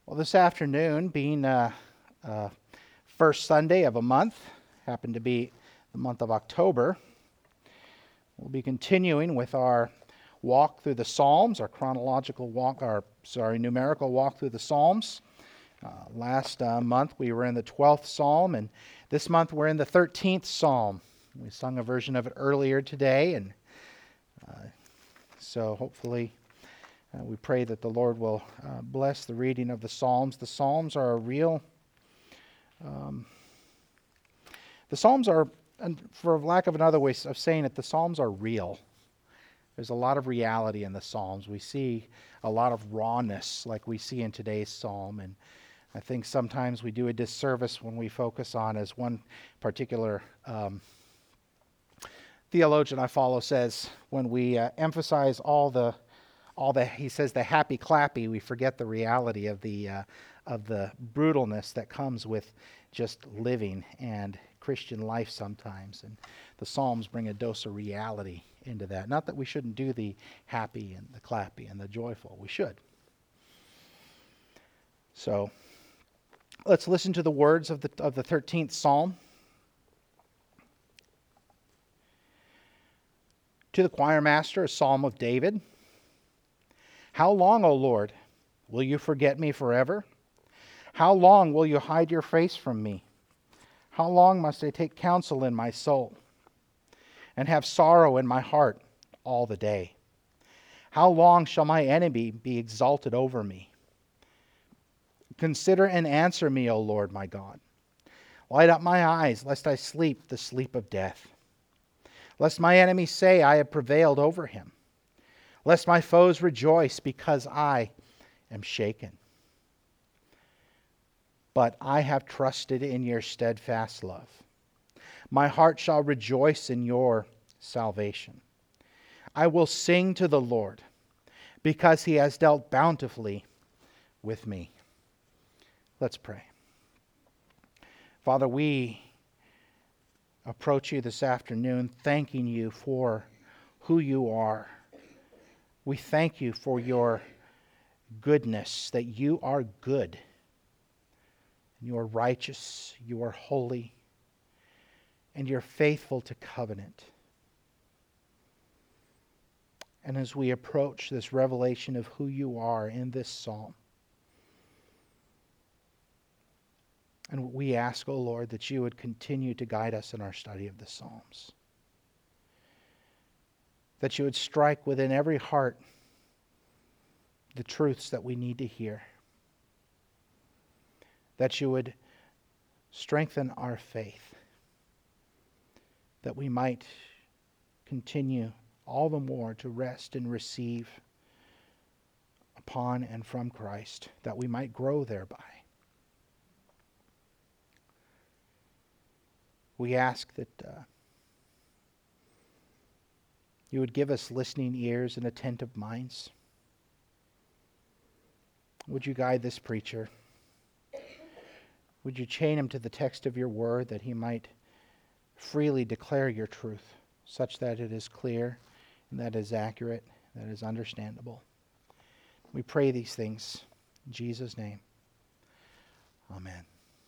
Well, this afternoon, being first Sunday of a month, happened to be the month of October, we'll be continuing with our walk through the Psalms, our numerical walk through the Psalms. Last month we were in the 12th Psalm, and this month we're in the 13th Psalm. We sung a version of it earlier today, and so hopefully we pray that the Lord will bless the reading of the Psalms. The Psalms are and for lack of another way of saying it, the Psalms are real. There's a lot of reality in the Psalms. We see a lot of rawness like we see in today's Psalm, and I think sometimes we do a disservice when we focus on, as one particular theologian I follow says, when we emphasize he says the happy clappy, we forget the reality of the brutalness that comes with just living and Christian life sometimes. And the Psalms bring a dose of reality into that. Not that we shouldn't do the happy and the clappy and the joyful. We should. So let's listen to the words of the 13th Psalm. To the choir master, a psalm of David. How long, O Lord, will you forget me forever? How long will you hide your face from me? How long must I take counsel in my soul and have sorrow in my heart all the day? How long shall my enemy be exalted over me? Consider and answer me, O Lord my God. Light up my eyes, lest I sleep the sleep of death. Lest my enemy say, I have prevailed over him. Lest my foes rejoice because I am shaken. But I have trusted in your steadfast love. My heart shall rejoice in your salvation. I will sing to the Lord because he has dealt bountifully with me. Let's pray. Father, we approach you this afternoon thanking you for who you are. We thank you for your goodness, that you are good, you are righteous, you are holy, and you're faithful to covenant. And as we approach this revelation of who you are in this psalm, and we ask, O Lord, that you would continue to guide us in our study of the Psalms. That you would strike within every heart the truths that we need to hear. That you would strengthen our faith. That we might continue all the more to rest and receive upon and from Christ. That we might grow thereby. We ask that you would give us listening ears and attentive minds. Would you guide this preacher? Would you chain him to the text of your word that he might freely declare your truth, such that it is clear and that it is accurate, that it is understandable? We pray these things in Jesus' name. Amen.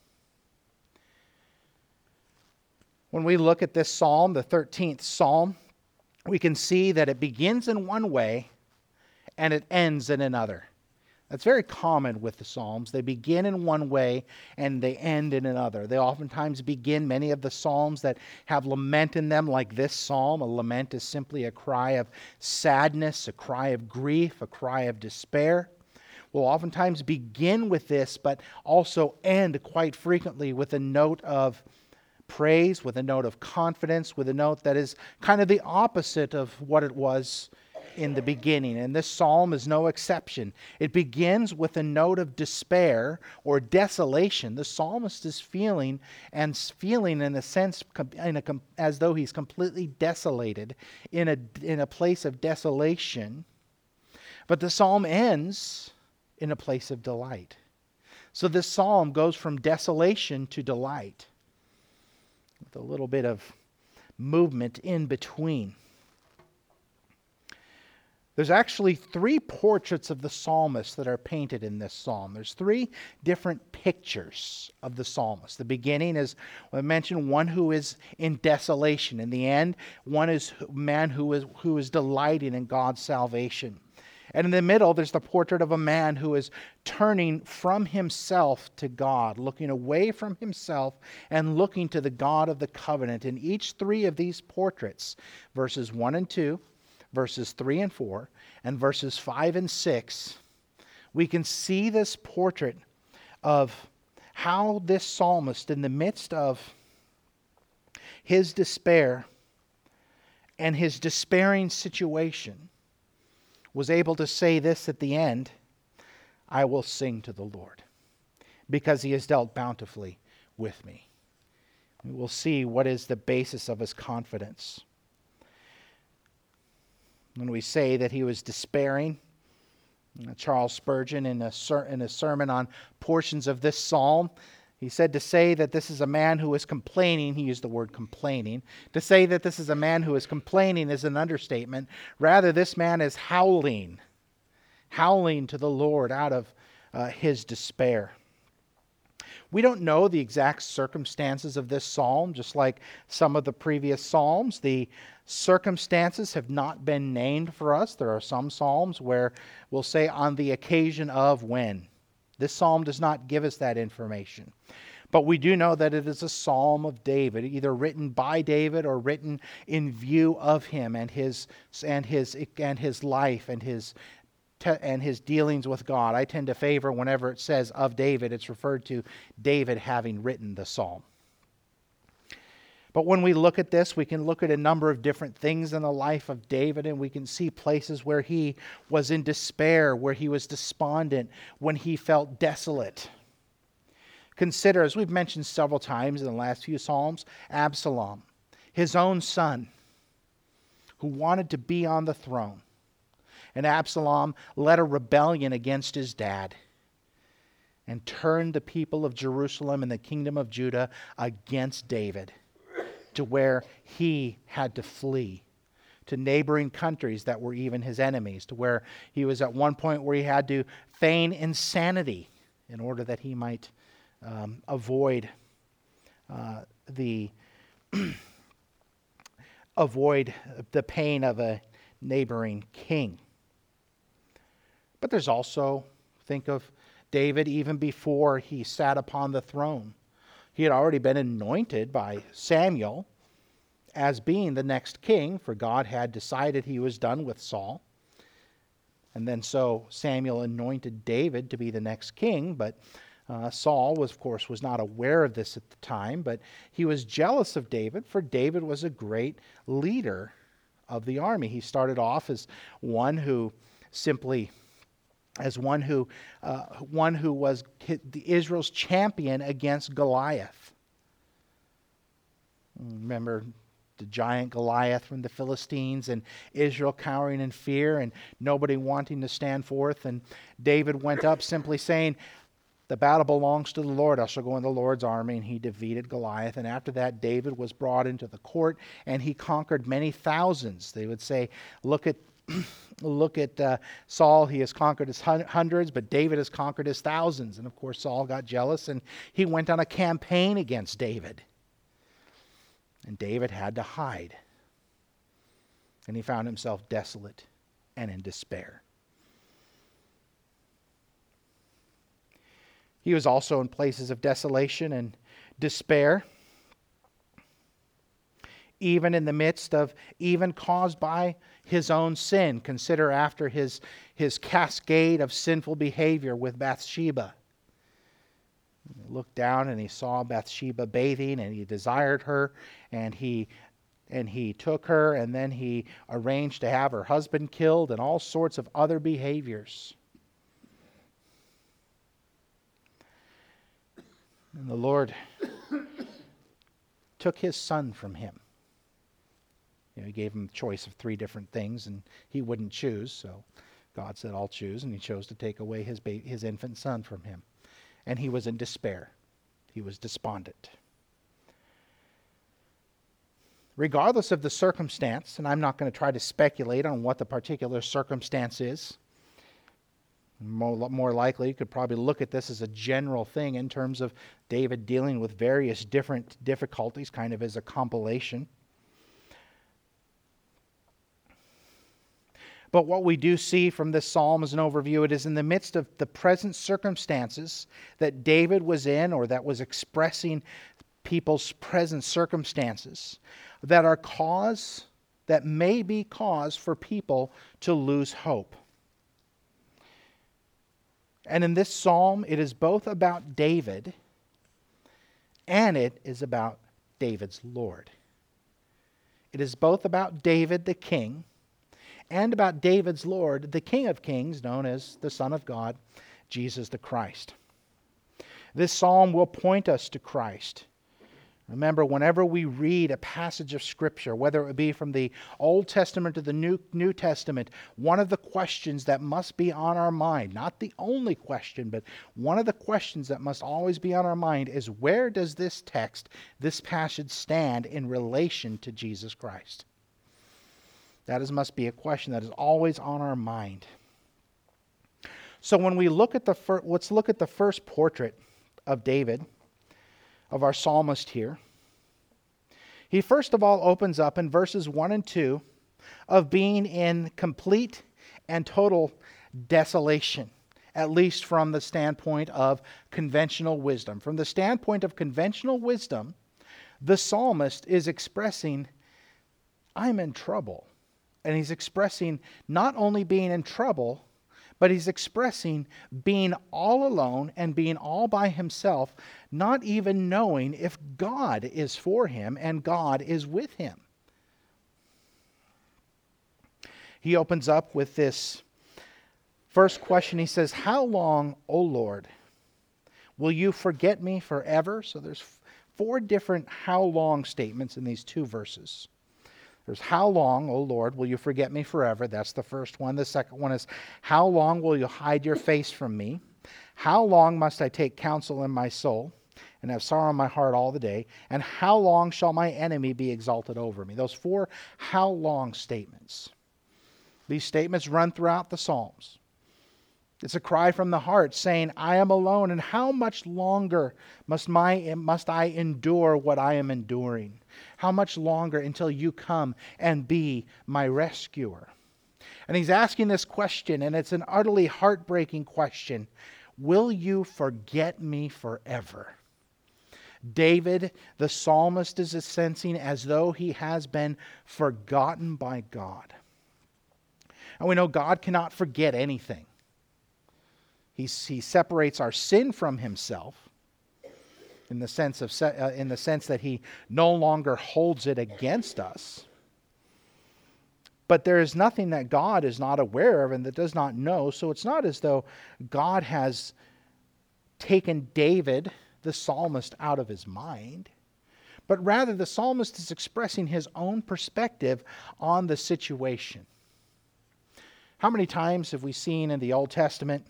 When we look at this psalm, the 13th Psalm, we can see that it begins in one way and it ends in another. That's very common with the Psalms. They begin in one way and they end in another. They oftentimes begin, many of the Psalms that have lament in them, like this psalm. A lament is simply a cry of sadness, a cry of grief, a cry of despair. Will oftentimes begin with this, but also end quite frequently with a note of praise, with a note of confidence, with a note that is kind of the opposite of what it was in the beginning. And this psalm is no exception. It begins with a note of despair or desolation. The psalmist is feeling in a sense as though he's completely desolated, in a place of desolation. But the psalm ends in a place of delight. So this psalm goes from desolation to delight, with a little bit of movement in between. There's actually three portraits of the psalmist that are painted in this psalm. There's three different pictures of the psalmist. The beginning is, I mentioned, one who is in desolation. In the end, one is a man who is delighting in God's salvation. And in the middle, there's the portrait of a man who is turning from himself to God, looking away from himself and looking to the God of the covenant. In each three of these portraits, verses 1 and 2, verses 3 and 4, and verses 5 and 6, we can see this portrait of how this psalmist, in the midst of his despair and his despairing situation, was able to say this at the end: I will sing to the Lord, because he has dealt bountifully with me. We will see what is the basis of his confidence. When we say that he was despairing, Charles Spurgeon, in a sermon on portions of this psalm, he said to say that this is a man who is complaining. He used the word complaining. To say that this is a man who is complaining is an understatement. Rather, this man is howling to the Lord out of his despair. We don't know the exact circumstances of this psalm, just like some of the previous psalms. The circumstances have not been named for us. There are some psalms where we'll say on the occasion of when. This psalm does not give us that information. But we do know that it is a psalm of David, either written by David or written in view of him and his life and his dealings with God. I tend to favor, whenever it says of David, it's referred to David having written the psalm. But when we look at this, we can look at a number of different things in the life of David, and we can see places where he was in despair, where he was despondent, when he felt desolate. Consider, as we've mentioned several times in the last few psalms, Absalom, his own son, who wanted to be on the throne. And Absalom led a rebellion against his dad and turned the people of Jerusalem and the kingdom of Judah against David, to where he had to flee to neighboring countries that were even his enemies, to where he was at one point where he had to feign insanity in order that he might avoid the pain of a neighboring king. But there's also, think of David even before he sat upon the throne. He had already been anointed by Samuel as being the next king, for God had decided he was done with Saul. And then so Samuel anointed David to be the next king, but Saul was, of course, was not aware of this at the time, but he was jealous of David, for David was a great leader of the army. He started off as one who was Israel's champion against Goliath. Remember the giant Goliath from the Philistines, and Israel cowering in fear and nobody wanting to stand forth. And David went up simply saying, the battle belongs to the Lord. I shall go in the Lord's army. And he defeated Goliath. And after that, David was brought into the court, and he conquered many thousands. They would say, look at Saul. He has conquered his hundreds, but David has conquered his thousands. And of course, Saul got jealous, and he went on a campaign against David. And David had to hide. And he found himself desolate and in despair. He was also in places of desolation and despair, even in the midst of, even caused by his own sin. Consider after his cascade of sinful behavior with Bathsheba. He looked down and he saw Bathsheba bathing, and he desired her, and he took her, and then he arranged to have her husband killed, and all sorts of other behaviors. And the Lord took his son from him. He gave him a choice of 3 different things, and he wouldn't choose. So God said, I'll choose. And he chose to take away his infant son from him. And he was in despair. He was despondent. regardless of the circumstance, and I'm not going to try to speculate on what the particular circumstance is. More likely, you could probably look at this as a general thing in terms of David dealing with various different difficulties, kind of as a compilation. But what we do see from this psalm as an overview, it is in the midst of the present circumstances that David was in, or that was expressing people's present circumstances, that may be cause for people to lose hope. And in this psalm, it is both about David and it is about David's Lord. It is both about David the king and about David's Lord, the King of Kings, known as the Son of God, Jesus the Christ. This psalm will point us to Christ. Remember, whenever we read a passage of Scripture, whether it would be from the Old Testament to the New Testament, one of the questions that must be on our mind, not the only question, but one of the questions that must always be on our mind is, where does this text, this passage stand in relation to Jesus Christ? That must be a question that is always on our mind. So when we look at let's look at the first portrait of David, of our psalmist here. He first of all opens up in verses 1 and 2 of being in complete and total desolation, at least from the standpoint of conventional wisdom. From the standpoint of conventional wisdom, the psalmist is expressing, I'm in trouble. And he's expressing not only being in trouble, but he's expressing being all alone and being all by himself, not even knowing if God is for him and God is with him. He opens up with this first question. He says, how long, O Lord, will you forget me forever? So there's 4 different how long statements in these 2 verses. There's how long, O Lord, will you forget me forever? That's the first one. The second one is, how long will you hide your face from me? How long must I take counsel in my soul and have sorrow in my heart all the day? And how long shall my enemy be exalted over me? Those 4 how long statements. These statements run throughout the Psalms. It's a cry from the heart saying, I am alone, and how much longer must I endure what I am enduring? How much longer until you come and be my rescuer? And he's asking this question, and it's an utterly heartbreaking question. Will you forget me forever? David, the psalmist, is sensing as though he has been forgotten by God. And we know God cannot forget anything. He separates our sin from himself in the sense that he no longer holds it against us. But there is nothing that God is not aware of and that does not know. So it's not as though God has taken David, the psalmist, out of his mind. But rather the psalmist is expressing his own perspective on the situation. How many times have we seen in the Old Testament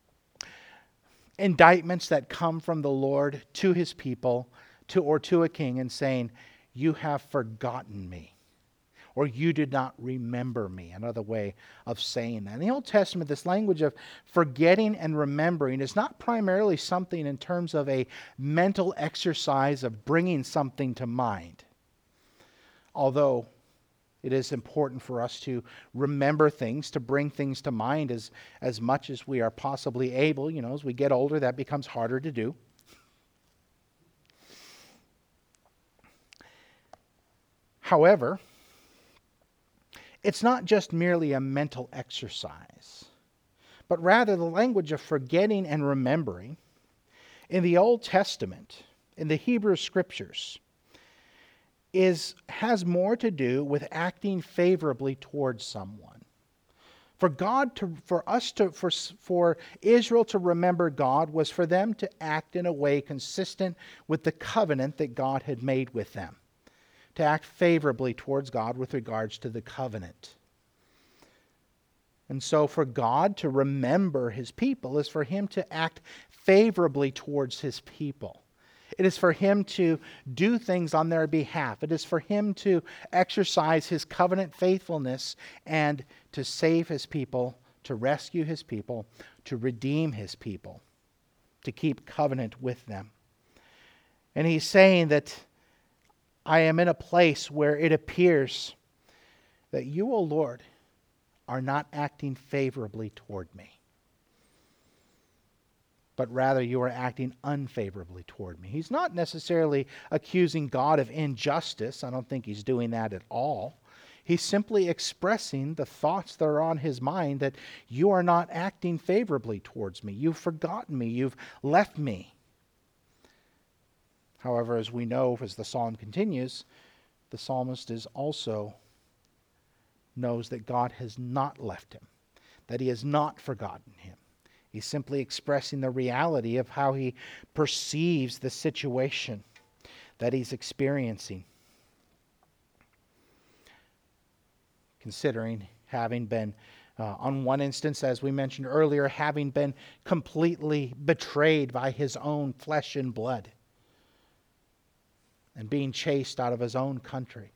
indictments that come from the Lord to his people or to a king and saying, you have forgotten me, or you did not remember me? Another way of saying that. In the Old Testament, this language of forgetting and remembering is not primarily something in terms of a mental exercise of bringing something to mind. Although it is important for us to remember things, to bring things to mind as much as we are possibly able. You know, as we get older, that becomes harder to do. However, it's not just merely a mental exercise, but rather the language of forgetting and remembering in the Old Testament, in the Hebrew Scriptures, has more to do with acting favorably towards someone. For Israel to remember God was for them to act in a way consistent with the covenant that God had made with them. To act favorably towards God with regards to the covenant. And so for God to remember his people is for him to act favorably towards his people. It is for him to do things on their behalf. It is for him to exercise his covenant faithfulness and to save his people, to rescue his people, to redeem his people, to keep covenant with them. And he's saying that I am in a place where it appears that you, O Lord, are not acting favorably toward me, but rather you are acting unfavorably toward me. He's not necessarily accusing God of injustice. I don't think he's doing that at all. He's simply expressing the thoughts that are on his mind, that you are not acting favorably towards me. You've forgotten me. You've left me. However, as we know, as the psalm continues, the psalmist is also knows that God has not left him, that he has not forgotten him. He's simply expressing the reality of how he perceives the situation that he's experiencing. Considering having been, on one instance, as we mentioned earlier, having been completely betrayed by his own flesh and blood and being chased out of his own country.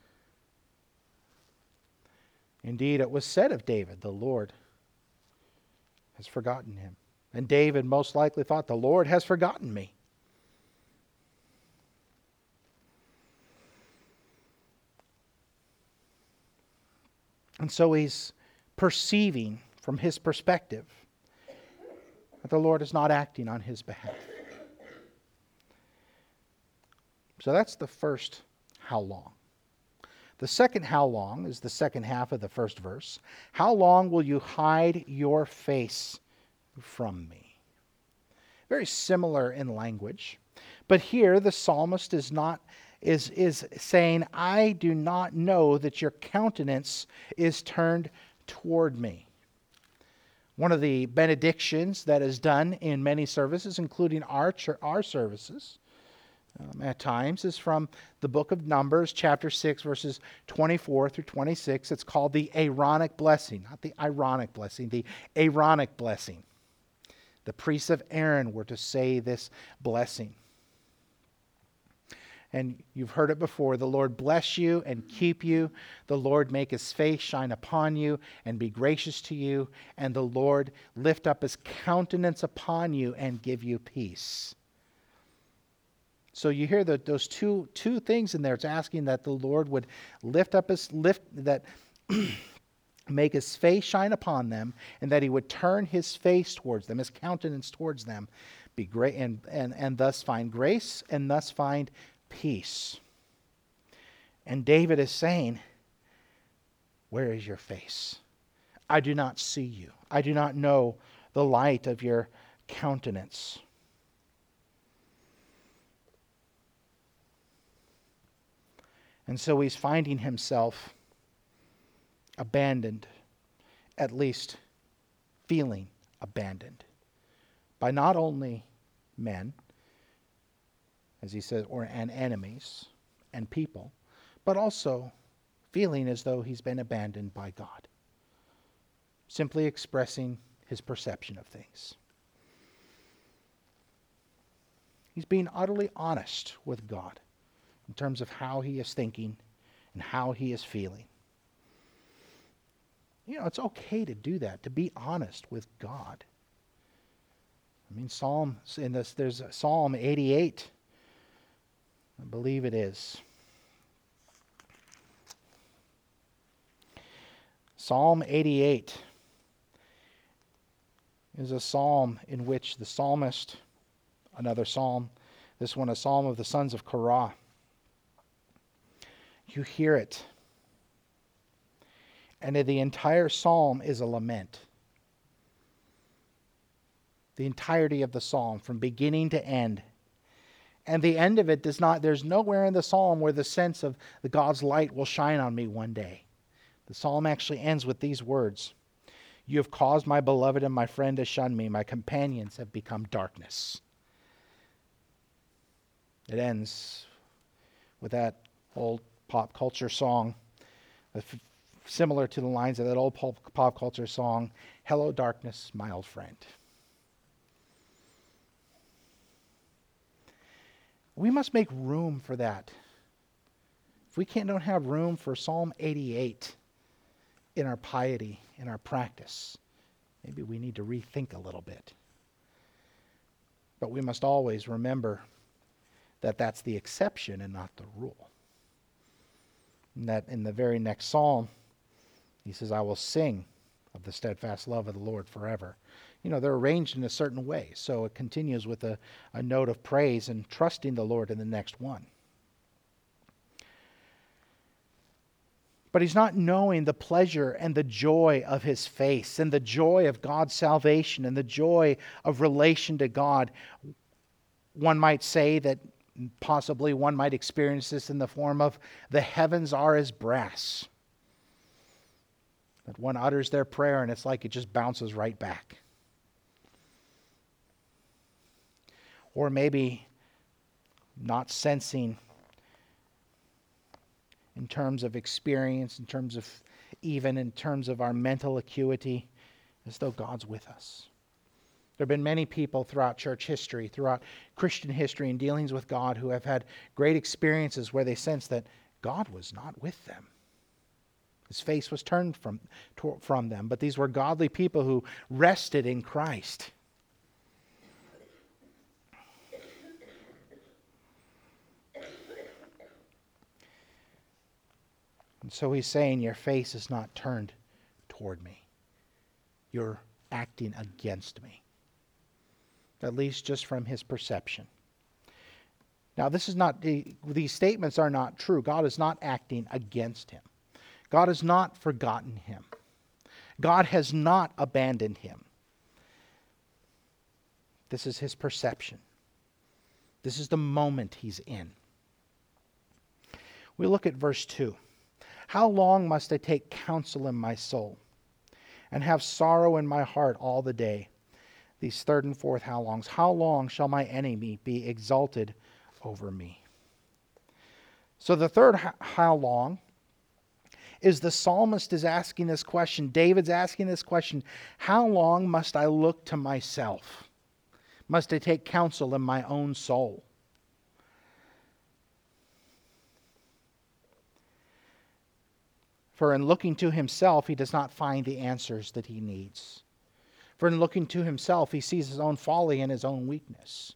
Indeed, it was said of David, the Lord has forgotten him. And David most likely thought, the Lord has forgotten me. And so he's perceiving from his perspective that the Lord is not acting on his behalf. So that's the first how long. The second how long is the second half of the first verse. How long will you hide your face from me? Very similar in language. But here the psalmist is saying, I do not know that your countenance is turned toward me. One of the benedictions that is done in many services, including our services, at times, is from the book of Numbers, chapter 6, verses 24 through 26. It's called the Aaronic blessing, not the ironic blessing, the Aaronic blessing. The priests of Aaron were to say this blessing. And you've heard it before. The Lord bless you and keep you. The Lord make his face shine upon you and be gracious to you. And the Lord lift up his countenance upon you and give you peace. So you hear those two things in there. It's asking that the Lord would make his face shine upon them, and that he would turn his face towards them, his countenance towards them, be great, and thus find grace, and thus find peace. And David is saying, where is your face? I do not see you. I do not know the light of your countenance. And so he's finding himself abandoned, at least feeling abandoned, by not only men, as he says, and enemies and people, but also feeling as though he's been abandoned by God. Simply expressing his perception of things. He's being utterly honest with God in terms of how he is thinking and how he is feeling. You know, it's okay to do that, to be honest with God. I mean, there's Psalm 88, I believe it is. Psalm 88 is a psalm in which the psalmist, another psalm, this one a psalm of the sons of Korah. You hear it. And the entire psalm is a lament. The entirety of the psalm, from beginning to end. And the end of it there's nowhere in the psalm where the sense of the God's light will shine on me one day. The psalm actually ends with these words. You have caused my beloved and my friend to shun me. My companions have become darkness. It ends with that old pop culture song, similar to the lines of that old pop culture song, Hello Darkness, My Old Friend. We must make room for that. If we don't have room for Psalm 88 in our piety, in our practice, maybe we need to rethink a little bit. But we must always remember that that's the exception and not the rule. And that in the very next psalm, he says, I will sing of the steadfast love of the Lord forever. They're arranged in a certain way. So it continues with a note of praise and trusting the Lord in the next one. But he's not knowing the pleasure and the joy of his face and the joy of God's salvation and the joy of relation to God. One might say that possibly one might experience this in the form of the heavens are as brass. That one utters their prayer and it's like it just bounces right back. Or maybe not sensing in terms of experience, in terms of our mental acuity, as though God's with us. There have been many people throughout church history, throughout Christian history, in dealings with God who have had great experiences where they sense that God was not with them. His face was turned from them, but these were godly people who rested in Christ. And so he's saying, your face is not turned toward me. You're acting against me. At least just from his perception. Now, these statements are not true. God is not acting against him. God has not forgotten him. God has not abandoned him. This is his perception. This is the moment he's in. We look at verse 2. How long must I take counsel in my soul and have sorrow in my heart all the day? These third and fourth how longs. How long shall my enemy be exalted over me? So the third how long is the psalmist is asking this question. David's asking this question. How long must I look to myself? Must I take counsel in my own soul? For in looking to himself, he does not find the answers that he needs. For in looking to himself, he sees his own folly and his own weakness.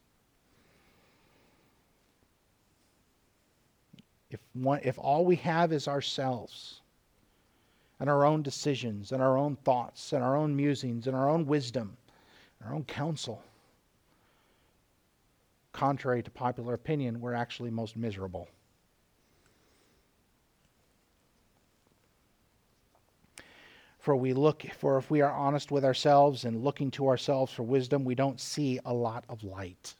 If all we have is ourselves, and our own decisions, and our own thoughts, and our own musings, and our own wisdom, and our own counsel, contrary to popular opinion, we're actually most miserable. For if we are honest with ourselves and looking to ourselves for wisdom, we don't see a lot of light.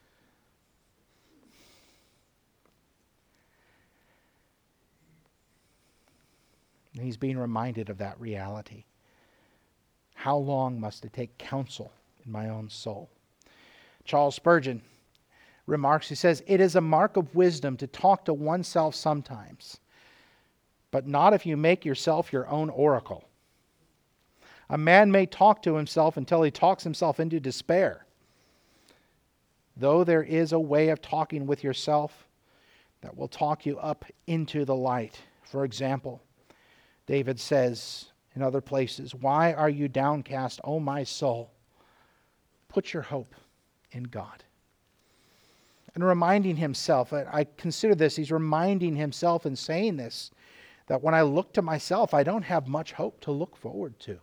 And he's being reminded of that reality. How long must I take counsel in my own soul? Charles Spurgeon remarks, he says, it is a mark of wisdom to talk to oneself sometimes, but not if you make yourself your own oracle. A man may talk to himself until he talks himself into despair. Though there is a way of talking with yourself that will talk you up into the light. For example, David says in other places, why are you downcast, O my soul? Put your hope in God. And reminding himself, I consider this, he's reminding himself in saying this, that when I look to myself, I don't have much hope to look forward to.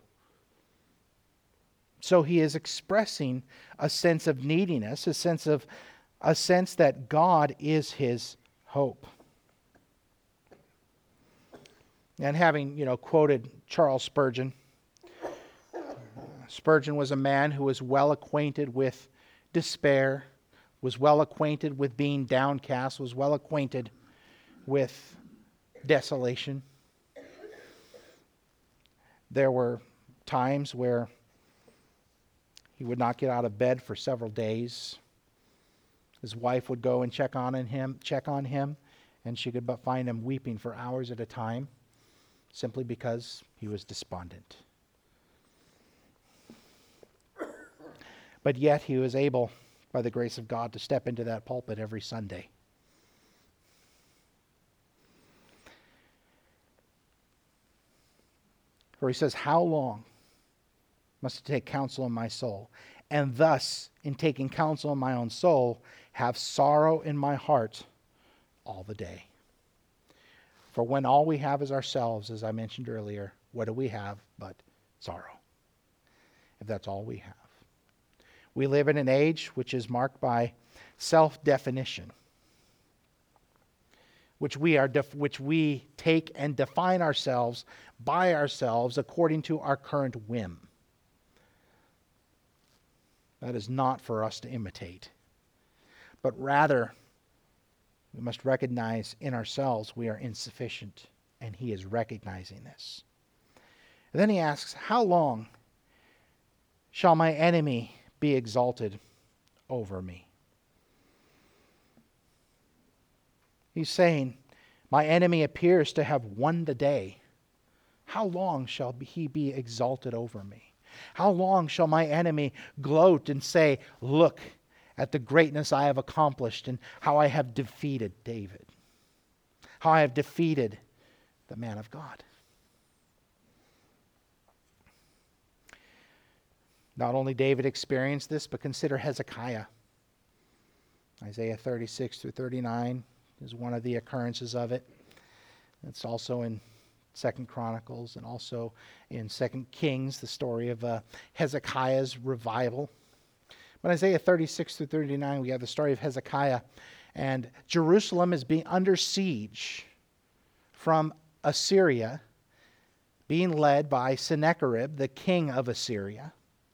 So he is expressing a sense of neediness, a sense that God is his hope. And having, quoted Charles Spurgeon, Spurgeon was a man who was well acquainted with despair, was well acquainted with being downcast, was well acquainted with desolation. There were times where he would not get out of bed for several days. His wife would go and check on him, and she could but find him weeping for hours at a time, simply because he was despondent. But yet he was able by the grace of God, to step into that pulpit every Sunday. For he says, how long must I take counsel in my soul, and thus, in taking counsel in my own soul, have sorrow in my heart all the day? For when all we have is ourselves, as I mentioned earlier, what do we have but sorrow? If that's all we have. We live in an age which is marked by self-definition, which we take and define ourselves by ourselves according to our current whim. That is not for us to imitate, but rather we must recognize in ourselves we are insufficient, and he is recognizing this. And then he asks, how long shall my enemy be exalted over me? He's saying, my enemy appears to have won the day. How long shall he be exalted over me? How long shall my enemy gloat and say, look at the greatness I have accomplished and how I have defeated David, how I have defeated the man of God? Not only David experienced this, but consider Hezekiah. Isaiah 36 through 39 is one of the occurrences of it. It's also in 2 Chronicles and also in 2 Kings, the story of Hezekiah's revival. But Isaiah 36 through 39, we have the story of Hezekiah, and Jerusalem is being under siege from Assyria, being led by Sennacherib, the king of Assyria.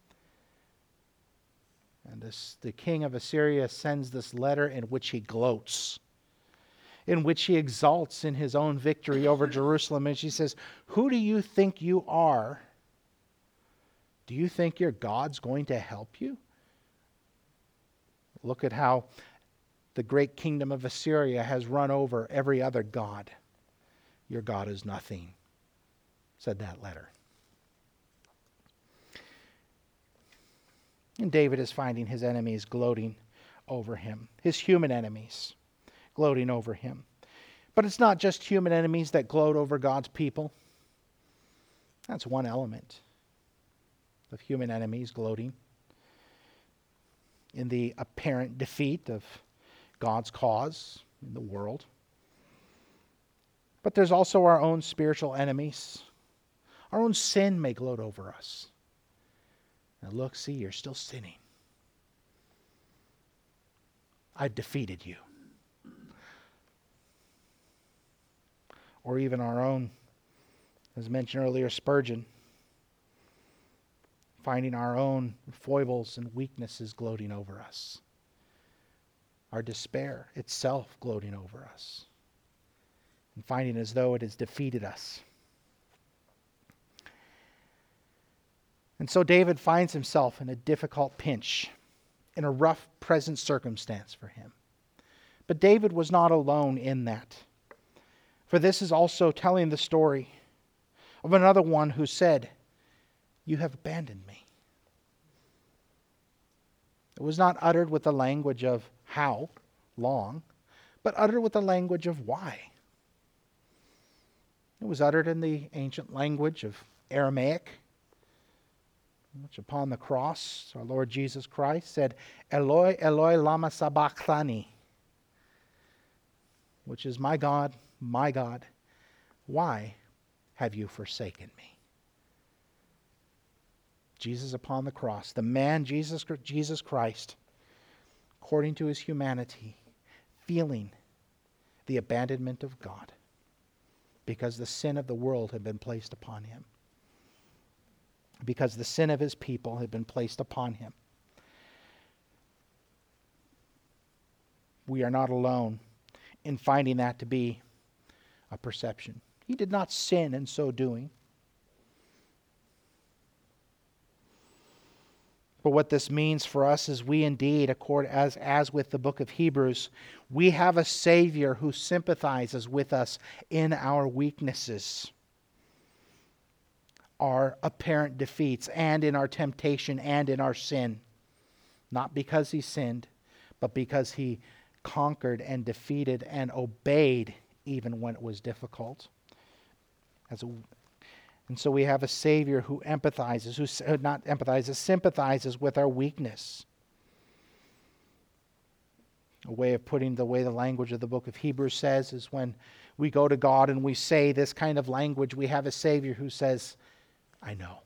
And the king of Assyria sends this letter in which he gloats, in which he exalts in his own victory over Jerusalem. And she says, who do you think you are? Do you think your God's going to help you? Look at how the great kingdom of Assyria has run over every other god. Your God is nothing, said that letter. And David is finding his enemies gloating over him, his human enemies gloating over him. But it's not just human enemies that gloat over God's people. That's one element of human enemies gloating in the apparent defeat of God's cause in the world. But there's also our own spiritual enemies. Our own sin may gloat over us. Now look, see, you're still sinning. I've defeated you. Or even our own, as mentioned earlier, Spurgeon, finding our own foibles and weaknesses gloating over us. Our despair itself gloating over us. And finding as though it has defeated us. And so David finds himself in a difficult pinch, in a rough present circumstance for him. But David was not alone in that. For this is also telling the story of another one who said, you have abandoned me. It was not uttered with the language of how long, but uttered with the language of why. It was uttered in the ancient language of Aramaic, which upon the cross, our Lord Jesus Christ said, Eloi, Eloi, lama sabachthani, which is, my God, why have you forsaken me? Jesus upon the cross, the man Jesus Christ, according to his humanity, feeling the abandonment of God because the sin of the world had been placed upon him. Because the sin of his people had been placed upon him. We are not alone in finding that to be a perception. He did not sin in so doing. But what this means for us is we indeed, as with the book of Hebrews, we have a Savior who sympathizes with us in our weaknesses, our apparent defeats, and in our temptation and in our sin. not because he sinned, but because he conquered and defeated and obeyed even when it was difficult. And so we have a Savior who sympathizes with our weakness. A way of putting the way the language of the book of Hebrews says is when we go to God and we say this kind of language, we have a Savior who says, I know.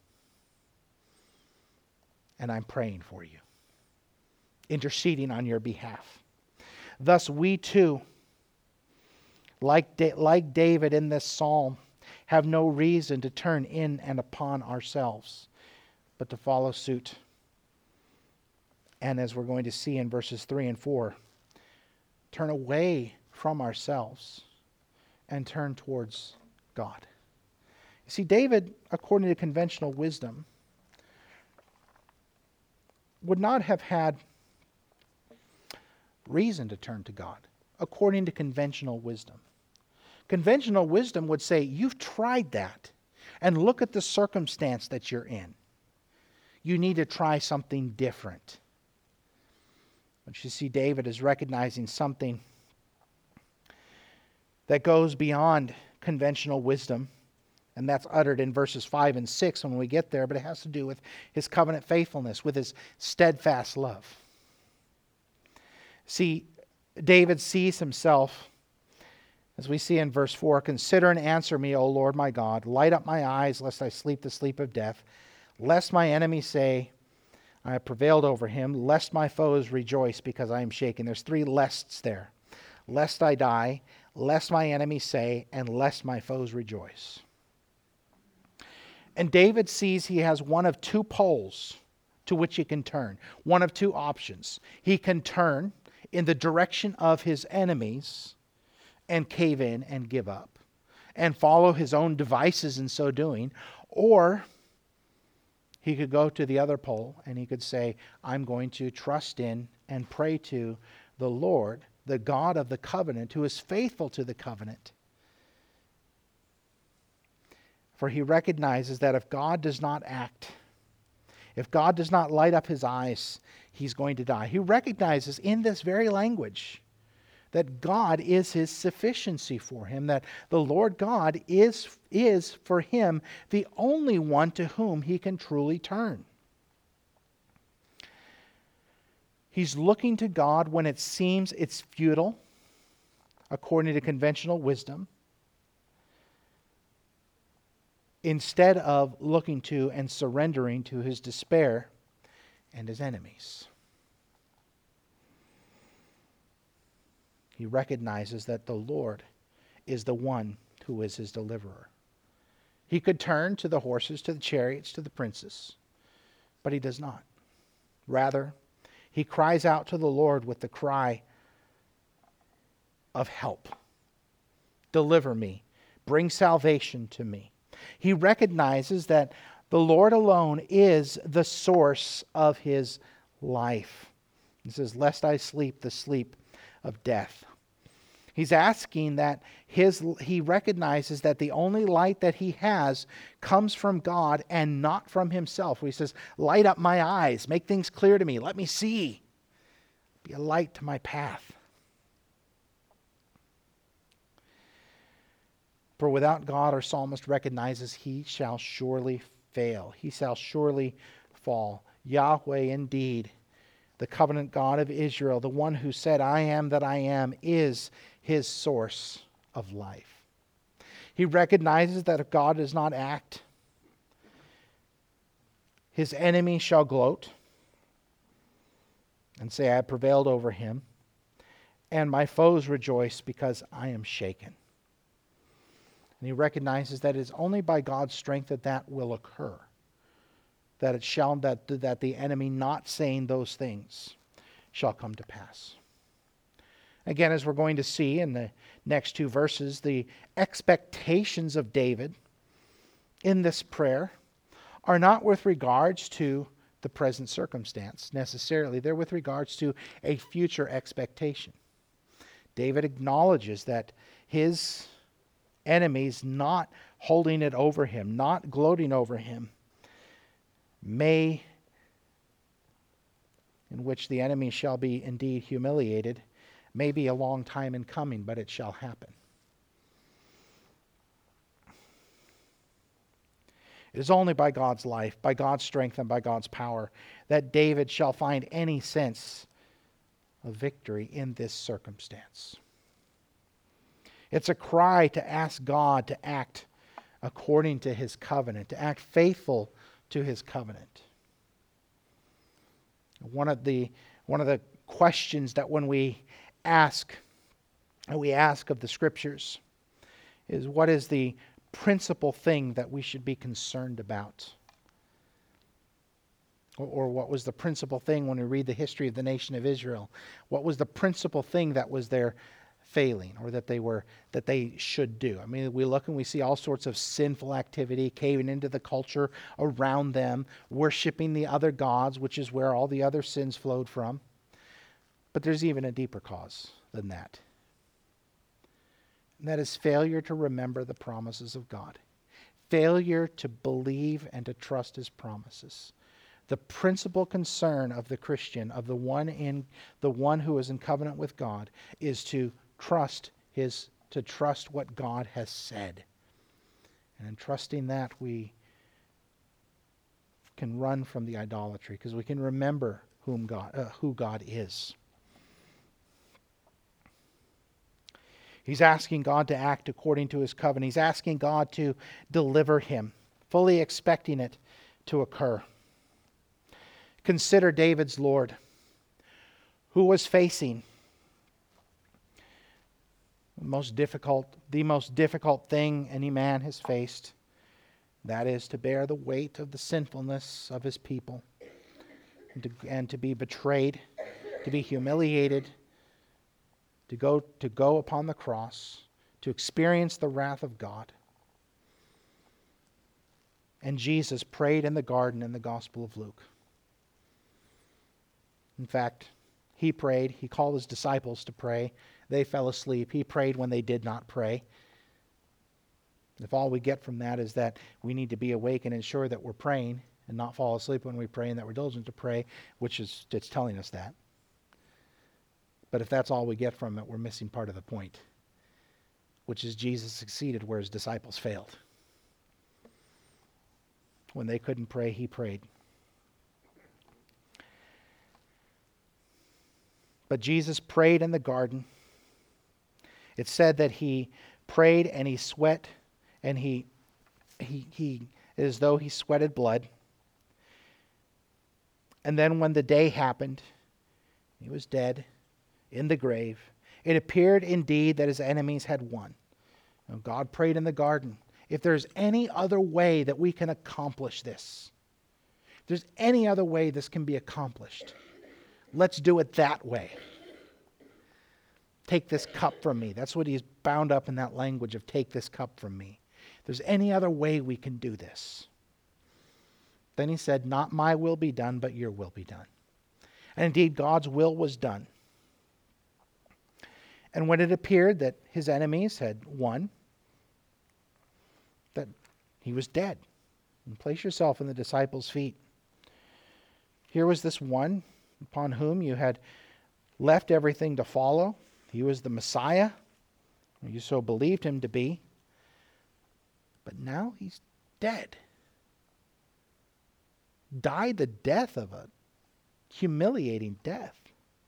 And I'm praying for you, interceding on your behalf. Thus we too, like David in this psalm, have no reason to turn in and upon ourselves, but to follow suit. And as we're going to see in verses 3 and 4, turn away from ourselves and turn towards God. You see, David, according to conventional wisdom, would not have had reason to turn to God, according to conventional wisdom. Conventional wisdom would say, you've tried that, and look at the circumstance that you're in. You need to try something different. But you see, David is recognizing something that goes beyond conventional wisdom, and that's uttered in verses 5 and 6 when we get there, but it has to do with his covenant faithfulness, with his steadfast love. See, David sees himself, as we see in verse 4, consider and answer me, O Lord my God. Light up my eyes, lest I sleep the sleep of death. Lest my enemies say, I have prevailed over him. Lest my foes rejoice because I am shaken. There's 3 lests there. Lest I die, lest my enemies say, and lest my foes rejoice. And David sees he has one of 2 poles to which he can turn. One of 2 options. He can turn in the direction of his enemies and cave in and give up and follow his own devices in so doing. Or he could go to the other pole and he could say, I'm going to trust in and pray to the Lord, the God of the covenant, who is faithful to the covenant. For he recognizes that if God does not act, if God does not light up his eyes, he's going to die. He recognizes in this very language that God is his sufficiency for him, that the Lord God is for him the only one to whom he can truly turn. He's looking to God when it seems it's futile, according to conventional wisdom, instead of looking to and surrendering to his despair and his enemies. He recognizes that the Lord is the one who is his deliverer. He could turn to the horses, to the chariots, to the princes, but he does not. Rather, he cries out to the Lord with the cry of help. Deliver me. Bring salvation to me. He recognizes that the Lord alone is the source of his life. He says, lest I sleep the sleep of death. He's asking that he recognizes that the only light that he has comes from God and not from himself. He says, light up my eyes, make things clear to me, let me see. Be a light to my path. For without God, our psalmist recognizes he shall surely fail. He shall surely fall. Yahweh indeed, the covenant God of Israel, the one who said, I am that I am, is his source of life. He recognizes that if God does not act, his enemy shall gloat and say, I have prevailed over him, and my foes rejoice because I am shaken. And he recognizes that it is only by God's strength that will occur. That the enemy not saying those things shall come to pass. Again, as we're going to see in the next 2 verses, the expectations of David in this prayer are not with regards to the present circumstance necessarily. They're with regards to a future expectation. David acknowledges that his enemies not holding it over him, not gloating over him, may in which the enemy shall be indeed humiliated, may be a long time in coming, but it shall happen. It is only by God's life, by God's strength, and by God's power that David shall find any sense of victory in this circumstance. It's a cry to ask God to act according to His covenant, to act faithful to His covenant. One of the questions that when we ask of the Scriptures is, what is the principal thing that we should be concerned about? Or what was the principal thing when we read the history of the nation of Israel? What was the principal thing that was their failing, or that they should do? I mean, we look and we see all sorts of sinful activity, caving into the culture around them, worshiping the other gods, which is where all the other sins flowed from. But there's even a deeper cause than that. And that is failure to remember the promises of God. Failure to believe and to trust His promises. The principal concern of the Christian, of the one who is in covenant with God, is to trust what God has said. And in trusting that, we can run from the idolatry, because we can remember who God is. He's asking God to act according to His covenant. He's asking God to deliver him, fully expecting it to occur. Consider David's Lord, who was facing the most difficult thing any man has faced. That is to bear the weight of the sinfulness of his people, and to be betrayed, to be humiliated, to go upon the cross, to experience the wrath of God. And Jesus prayed in the garden in the Gospel of Luke. In fact, He prayed. He called His disciples to pray. They fell asleep. He prayed when they did not pray. If all we get from that is that we need to be awake and ensure that we're praying and not fall asleep when we pray, and that we're diligent to pray, it's telling us that. But if that's all we get from it, we're missing part of the point, which is Jesus succeeded where His disciples failed. When they couldn't pray, He prayed. But Jesus prayed in the garden. It said that He prayed and He sweat, and he as though He sweated blood. And then when the day happened, He was dead in the grave. It appeared indeed that His enemies had won. Now, God prayed in the garden. If there's any other way that we can accomplish this, if there's any other way this can be accomplished, let's do it that way. Take this cup from me. That's what He's bound up in that language of take this cup from me. If there's any other way we can do this. Then He said, not my will be done, but your will be done. And indeed, God's will was done. And when it appeared that His enemies had won, that He was dead. And place yourself in the disciples' feet. Here was this one upon whom you had left everything to follow. He was the Messiah. You so believed Him to be. But now He's dead. Died the death of a humiliating death.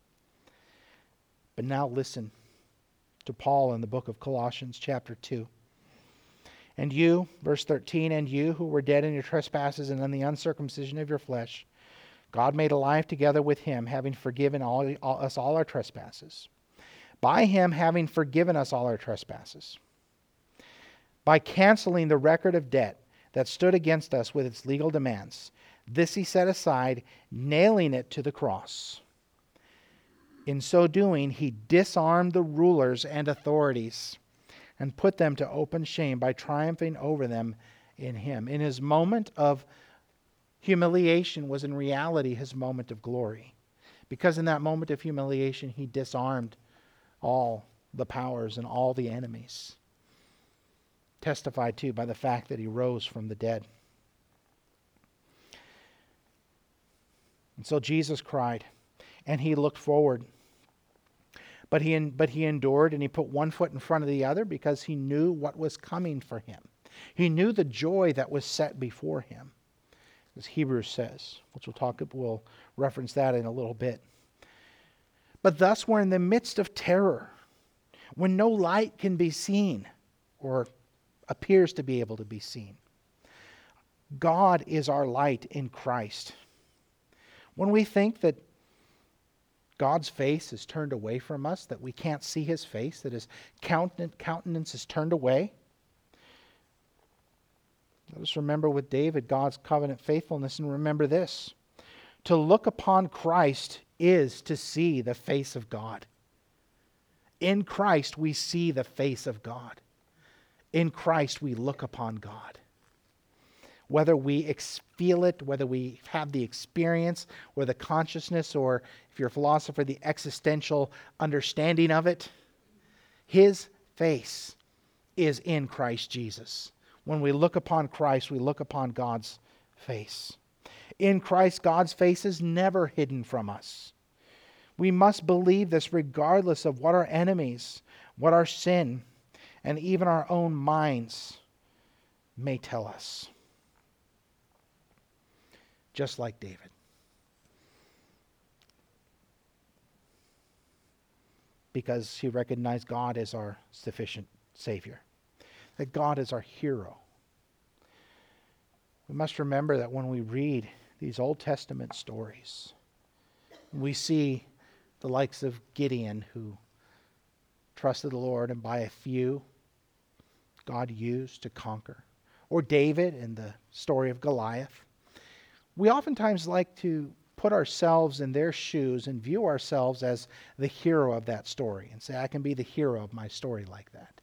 But now listen to Paul in the book of Colossians chapter 2. And you, verse 13, and you who were dead in your trespasses and in the uncircumcision of your flesh, God made alive together with Him, having forgiven us all our trespasses. By Him having forgiven us all our trespasses. By canceling the record of debt that stood against us with its legal demands. This He set aside, nailing it to the cross. In so doing, He disarmed the rulers and authorities and put them to open shame by triumphing over them in Him. In His moment of humiliation was in reality His moment of glory. Because in that moment of humiliation, He disarmed all the powers and all the enemies. Testified to by the fact that He rose from the dead. And so Jesus cried. and he looked forward. But he endured, and he put one foot in front of the other because he knew what was coming for him. He knew the joy that was set before him, as Hebrews says, which we'll reference that in a little bit. But thus we're in the midst of terror, when no light can be seen or appears to be able to be seen. God is our light in Christ. When we think that God's face is turned away from us, that we can't see his face, that his countenance is turned away, let us remember with David God's covenant faithfulness, and remember this: to look upon Christ is to see the face of God. In Christ we see the face of God. In Christ we look upon God. Whether we feel it, whether we have the experience or the consciousness, or if you're a philosopher, the existential understanding of it, his face is in Christ Jesus. When we look upon Christ, we look upon God's face. In Christ, God's face is never hidden from us. We must believe this regardless of what our enemies, what our sin, and even our own minds may tell us. Just like David. Because he recognized God as our sufficient Savior. That God is our hero. We must remember that when we read these Old Testament stories, we see the likes of Gideon, who trusted the Lord, and by a few God used to conquer. Or David in the story of Goliath. We oftentimes like to put ourselves in their shoes and view ourselves as the hero of that story and say, I can be the hero of my story like that.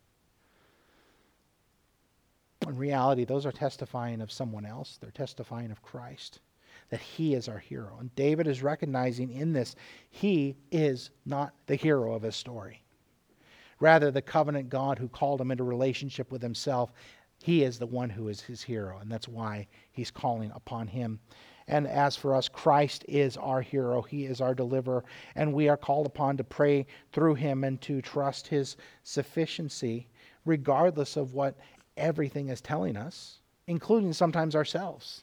In reality, those are testifying of someone else. They're testifying of Christ, that he is our hero. And David is recognizing in this, he is not the hero of his story. Rather, the covenant God who called him into relationship with himself, he is the one who is his hero, and that's why he's calling upon him. And as for us, Christ is our hero. He is our deliverer, and we are called upon to pray through him and to trust his sufficiency, regardless of what everything is telling us, including sometimes ourselves.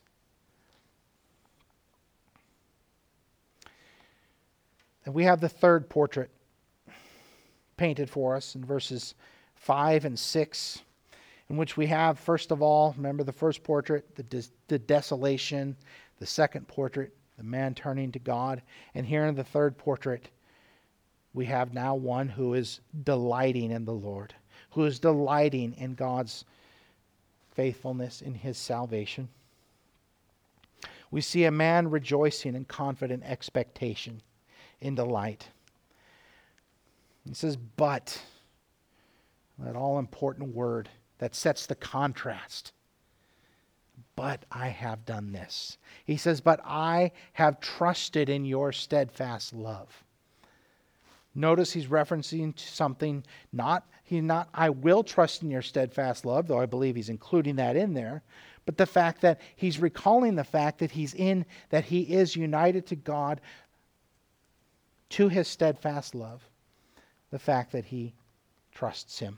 And we have the third portrait painted for us in verses 5 and 6, in which we have, first of all, remember the first portrait, the desolation. The second portrait, the man turning to God. And here in the third portrait, we have now one who is delighting in the Lord, who is delighting in God's faithfulness, in his salvation. We see a man rejoicing in confident expectation, in delight. He says, but, that all-important word that sets the contrast. But I have done this. He says, but I have trusted in your steadfast love. Notice he's referencing to something, I will trust in your steadfast love, though I believe he's including that in there, but the fact that he's recalling the fact that he is united to God, to his steadfast love, the fact that he trusts him.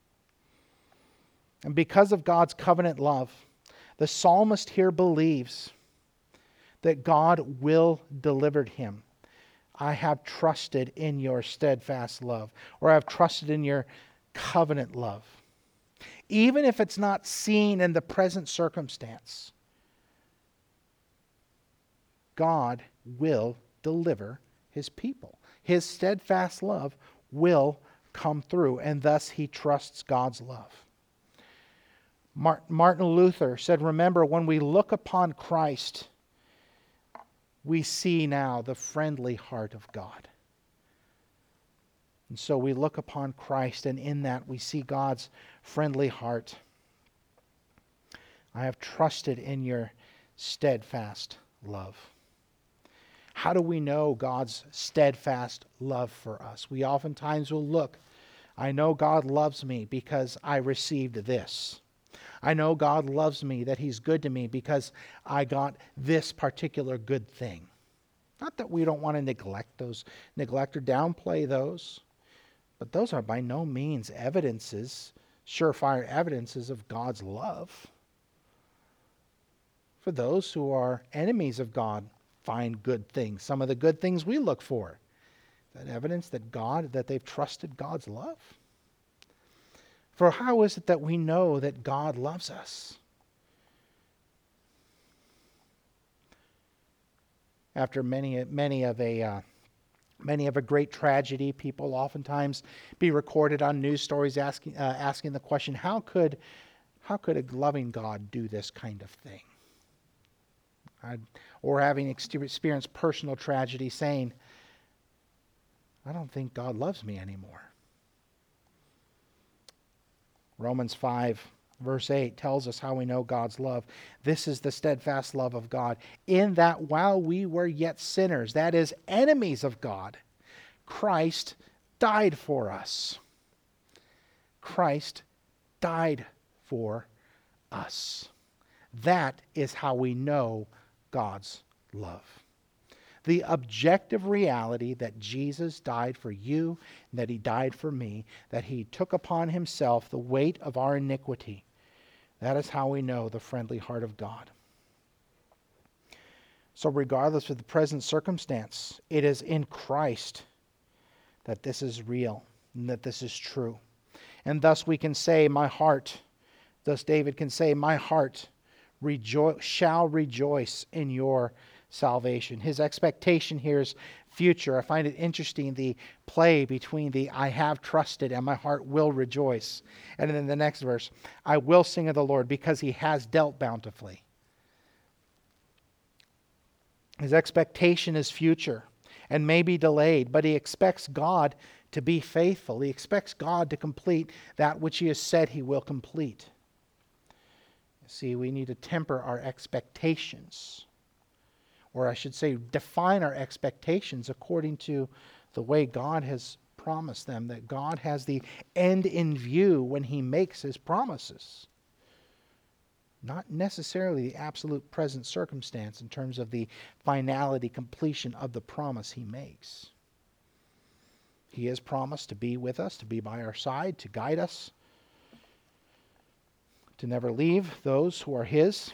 And because of God's covenant love, the psalmist here believes that God will deliver him. I have trusted in your steadfast love, or I have trusted in your covenant love. Even if it's not seen in the present circumstance, God will deliver his people. His steadfast love will come through, and thus he trusts God's love. Martin Luther said, remember, when we look upon Christ, we see now the friendly heart of God. And so we look upon Christ, and in that we see God's friendly heart. I have trusted in your steadfast love. How do we know God's steadfast love for us? We oftentimes will look, I know God loves me because I received this. I know God loves me, that he's good to me because I got this particular good thing. Not that we don't want to neglect or downplay those, but those are by no means surefire evidences of God's love. For those who are enemies of God, find good things. Some of the good things we look for. That evidence that they've trusted God's love. For how is it that we know that God loves us? After many of a great tragedy, people oftentimes be recorded on news stories asking the question, how could a loving God do this kind of thing? Or having experienced personal tragedy, saying, I don't think God loves me anymore. Romans 5, verse 8 tells us how we know God's love. This is the steadfast love of God, in that while we were yet sinners, that is, enemies of God, Christ died for us. Christ died for us. That is how we know God's love. The objective reality that Jesus died for you, and that he died for me, that he took upon himself the weight of our iniquity. That is how we know the friendly heart of God. So regardless of the present circumstance, it is in Christ that this is real and that this is true. And thus we can say, thus David can say, my heart shall rejoice in your salvation. His expectation here is future. I find it interesting, the play between the I have trusted and my heart will rejoice. And then the next verse, I will sing of the Lord because he has dealt bountifully. His expectation is future and may be delayed, but he expects God to be faithful. He expects God to complete that which he has said he will complete. See, we need to temper our expectations. Or I should say, define our expectations according to the way God has promised them, that God has the end in view when he makes his promises. Not necessarily the absolute present circumstance in terms of the finality, completion of the promise he makes. He has promised to be with us, to be by our side, to guide us, to never leave those who are his.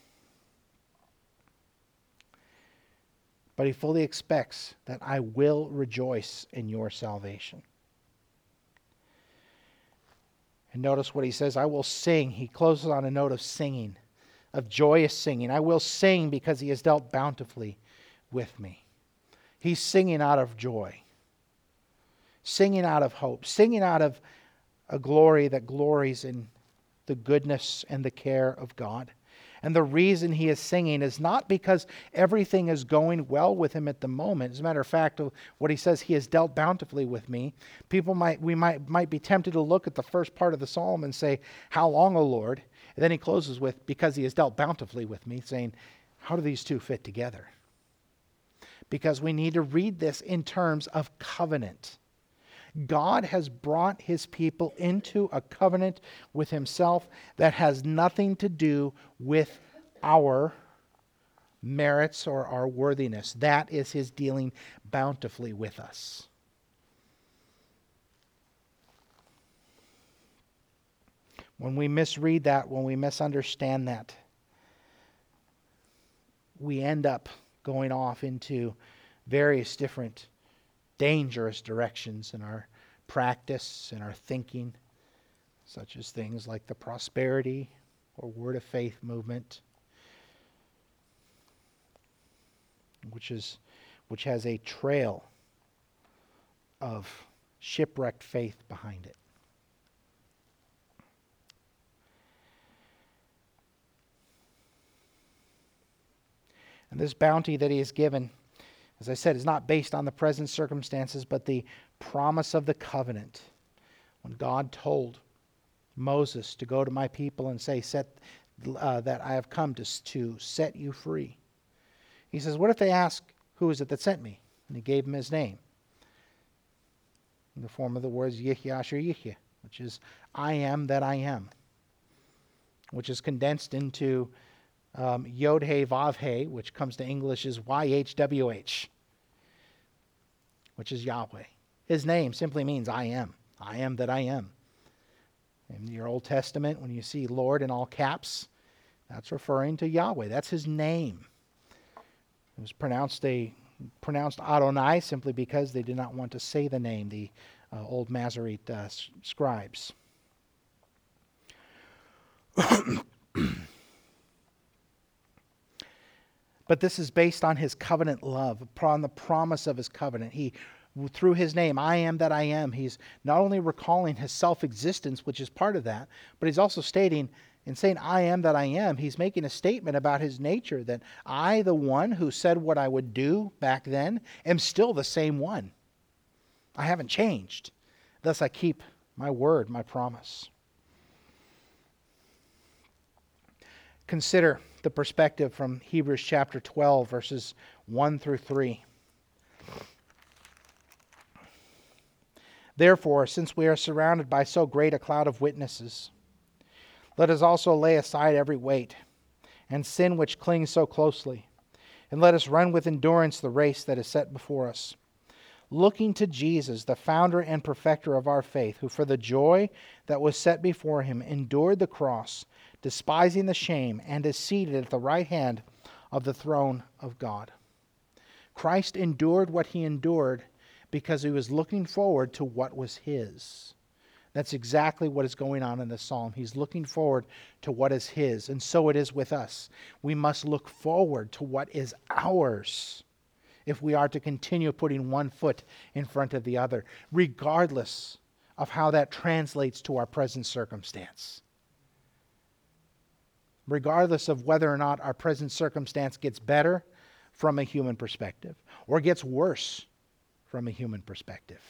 But he fully expects that I will rejoice in your salvation. And notice what he says, I will sing. He closes on a note of singing, of joyous singing. I will sing because he has dealt bountifully with me. He's singing out of joy, singing out of hope, singing out of a glory that glories in the goodness and the care of God. And the reason he is singing is not because everything is going well with him at the moment. As a matter of fact, what he says, he has dealt bountifully with me. We might be tempted to look at the first part of the psalm and say, how long, O Lord? And then he closes with, because he has dealt bountifully with me, saying, how do these two fit together? Because we need to read this in terms of covenant. God has brought his people into a covenant with himself that has nothing to do with our merits or our worthiness. That is his dealing bountifully with us. When we misread that, when we misunderstand that, we end up going off into various different dangerous directions in our practice, in our thinking, such as things like the prosperity or word of faith movement, which has a trail of shipwrecked faith behind it. And this bounty that he has given, as I said, is not based on the present circumstances, but the promise of the covenant. When God told Moses to go to my people and say, that I have come to set you free. He says, what if they ask, who is it that sent me? And he gave him his name, in the form of the words Yihya Asher Yihya, which is I am that I am, which is condensed into Yod He Vav He, which comes to English as YHWH, which is Yahweh. His name simply means I am. I am that I am. In your Old Testament, when you see Lord in all caps, that's referring to Yahweh. That's his name. It was pronounced Adonai simply because they did not want to say the name, the old Masorete scribes. But this is based on his covenant love, upon the promise of his covenant. Through his name, I am that I am, he's not only recalling his self-existence, which is part of that, but he's also stating, in saying I am that I am, he's making a statement about his nature, that I, the one who said what I would do back then, am still the same one. I haven't changed. Thus I keep my word, my promise. Consider the perspective from Hebrews chapter 12, verses 1 through 3. Therefore, since we are surrounded by so great a cloud of witnesses, let us also lay aside every weight and sin which clings so closely, and let us run with endurance the race that is set before us, looking to Jesus, the founder and perfecter of our faith, who for the joy that was set before him endured the cross, despising the shame, and is seated at the right hand of the throne of God. Christ endured what he endured because he was looking forward to what was his. That's exactly what is going on in this psalm. He's looking forward to what is his, and so it is with us. We must look forward to what is ours if we are to continue putting one foot in front of the other, regardless of how that translates to our present circumstance. Regardless of whether or not our present circumstance gets better from a human perspective or gets worse from a human perspective.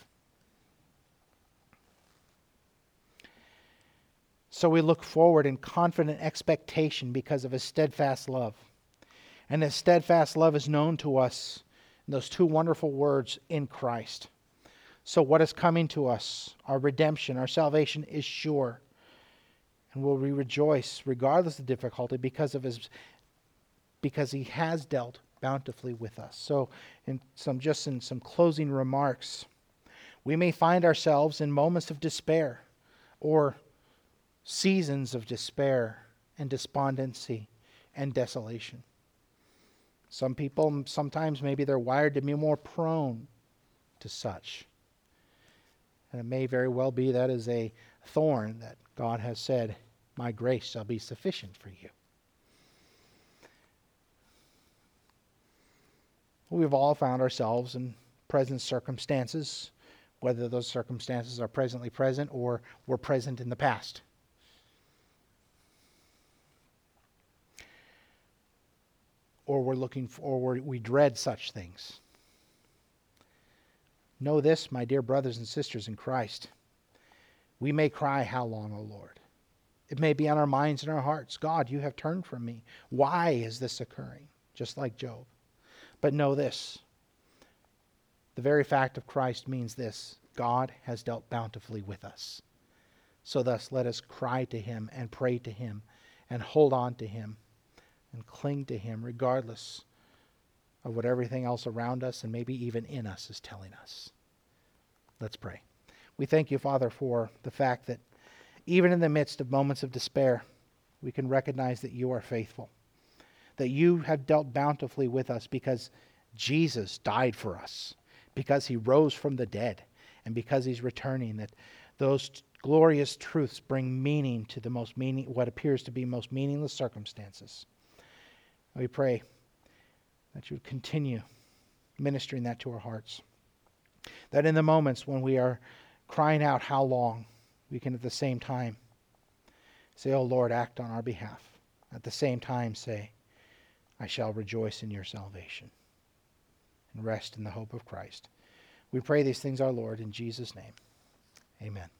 So we look forward in confident expectation because of his steadfast love. And his steadfast love is known to us in those two wonderful words, in Christ. So what is coming to us, our redemption, our salvation, is sure. And will we rejoice regardless of difficulty because he has dealt bountifully with us. So in some closing remarks, we may find ourselves in moments of despair or seasons of despair and despondency and desolation. Some people, sometimes maybe they're wired to be more prone to such. And it may very well be that is a thorn that God has said, my grace shall be sufficient for you. We've all found ourselves in present circumstances, whether those circumstances are presently present or were present in the past. Or we dread such things. Know this, my dear brothers and sisters in Christ. We may cry, how long, O Lord? It may be on our minds and our hearts. God, you have turned from me. Why is this occurring? Just like Job. But know this. The very fact of Christ means this. God has dealt bountifully with us. So thus let us cry to him and pray to him and hold on to him and cling to him regardless of what everything else around us and maybe even in us is telling us. Let's pray. We thank you, Father, for the fact that even in the midst of moments of despair, we can recognize that you are faithful, that you have dealt bountifully with us because Jesus died for us, because he rose from the dead, and because he's returning, that those glorious truths bring meaning to what appears to be most meaningless circumstances. We pray that you would continue ministering that to our hearts, that in the moments when we are crying out, how long, we can at the same time say, oh Lord, act on our behalf. At the same time say, I shall rejoice in your salvation and rest in the hope of Christ. We pray these things, our Lord, in Jesus' name. Amen.